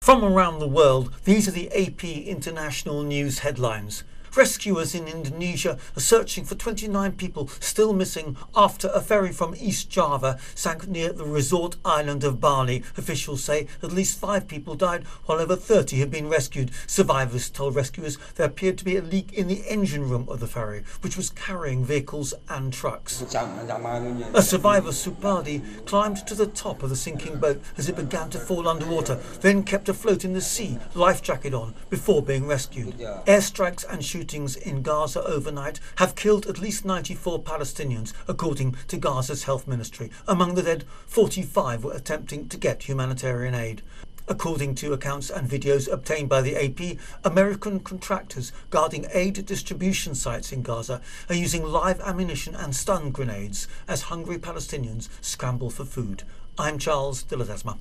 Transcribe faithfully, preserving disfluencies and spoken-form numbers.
From around the world, these are the A P International News headlines. Rescuers in Indonesia are searching for twenty-nine people still missing after a ferry from East Java sank near the resort island of Bali. Officials say at least five people died while over thirty have been rescued. Survivors told rescuers there appeared to be a leak in the engine room of the ferry, which was carrying vehicles and trucks. A survivor, Supadi, climbed to the top of the sinking boat as it began to fall underwater, then kept afloat in the sea, life jacket on, before being rescued. Airstrikes and shootings in Gaza overnight have killed at least ninety-four Palestinians, according to Gaza's health ministry. Among the dead, forty-five were attempting to get humanitarian aid. According to accounts and videos obtained by the A P, American contractors guarding aid distribution sites in Gaza are using live ammunition and stun grenades as hungry Palestinians scramble for food. I'm Charles de Ledesma.